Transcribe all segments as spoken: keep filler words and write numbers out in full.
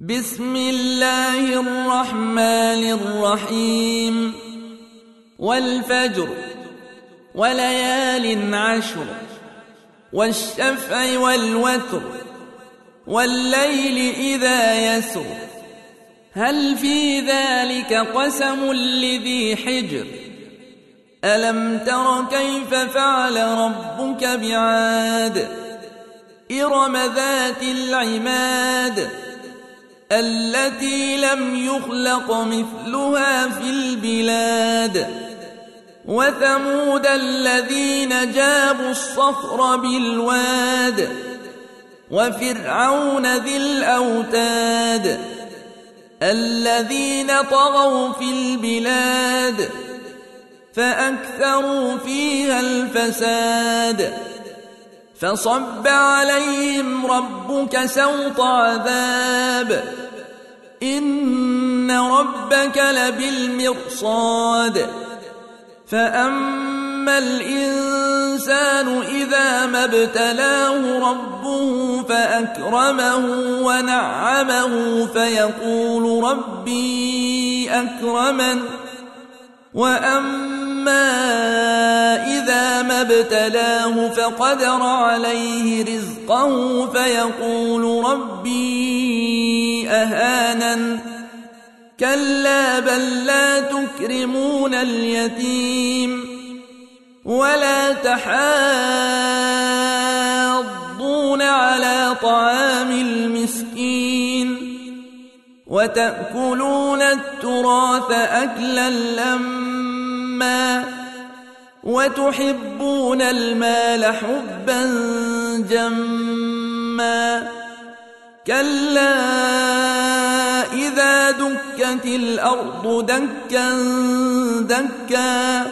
بسم الله الرحمن الرحيم والفجر وليال عشر والشفع والوتر والليل إذا يسر هل في ذلك قسم لذي حجر ألم تر كيف فعل ربك بعاد إرم ذات العماد التي لم يخلق مثلها في البلاد وثمود الذين جابوا الصخر بالواد وفرعون ذي الأوتاد الذين طغوا في البلاد فأكثروا فيها الفساد فصب عليهم ربك سوط عذاب إن ربك لبالمرصاد فأما الإنسان إذا ما ابتلاه ربه فأكرمه ونعمه فيقول ربي أكرمن وأما إذا ما ابتلاه فقدر عليه رزقه فيقول ربي أهانن كلا بل لا تكرمون اليتيم ولا تحاضون على طعام المسكين وتأكلون التراث أكلا لما وتحبون المال حبا جما كلا إذا دكت الأرض دكا دكا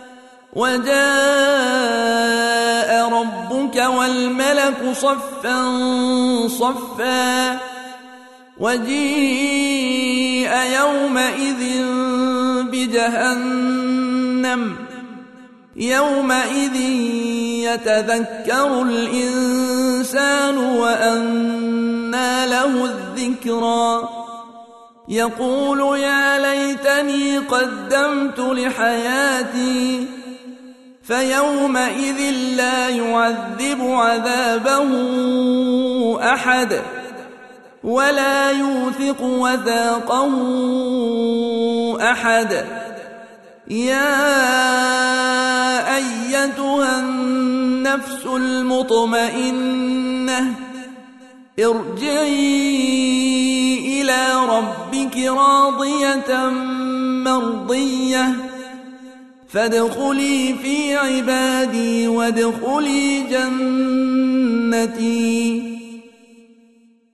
وجاء ربك والملك صفا صفا وجيء يومئذ بجهنم يومئذ يتذكر الإنسان وأنى له الذكرى يقول يا ليتني قدمت لحياتي فيومئذ لا يعذب عذابه أحد ولا يوثق وثاقه أحد يا أيتها النفس المطمئنة ارجعي إلى ربك راضية مرضية فادخلي في عبادي وادخلي جنتي